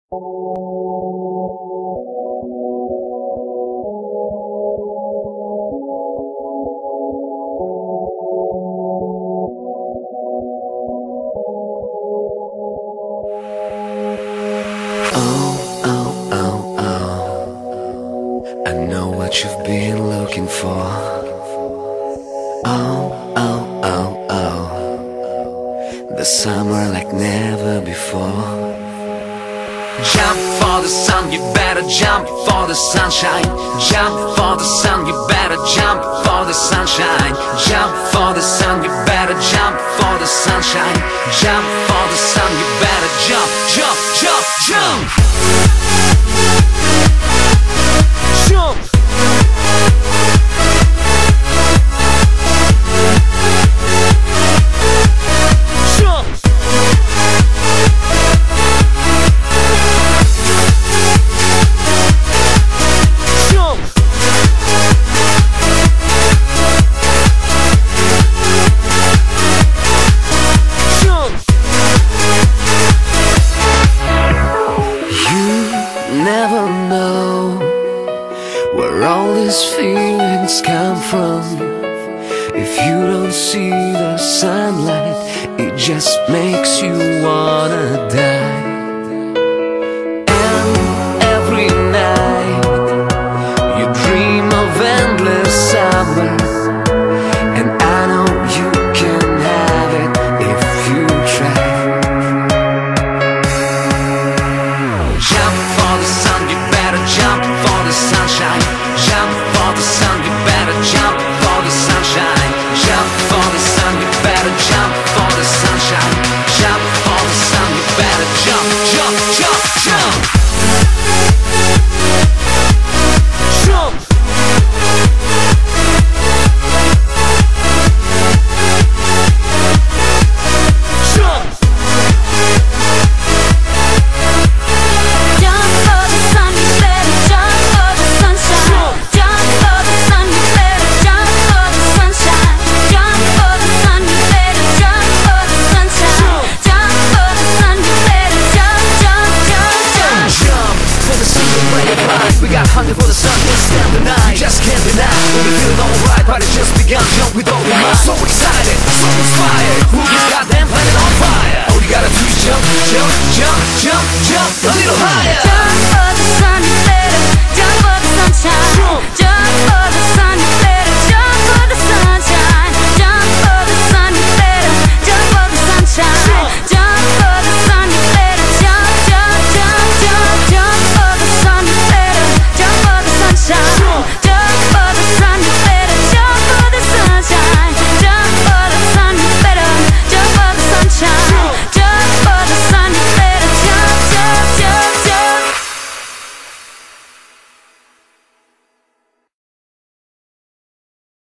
I know what you've been looking for. The summer like never before. Jump for the sun, you better jump for the sunshine. Jump for the sun, you better jump for the sunshine. Jump for the sun, you better jump for the sunshine. Jump for the sun, you better jump, jump, jump, jump. Jump. Never know where all these feelings come from. If you don't see the sunlight, it just makes you wanna die. And every night you dream of endless summer, and I know you can have it if you try. Jump for the sun, you better jump for the sunshine. Jump for the sun, you better jump for the sunshine. Jump for the sun, you better jump for the sunshine. Jump for the sun, you better jump, jump, jump, jump. Jump. We got hunger for the sun, can't stand the night. You just can't deny when we feel alright, but it just begun. Jump with all your might. So excited, so inspired. Who is goddamn planet on fire? All you gotta do is jump, jump, jump, jump, jump a little higher.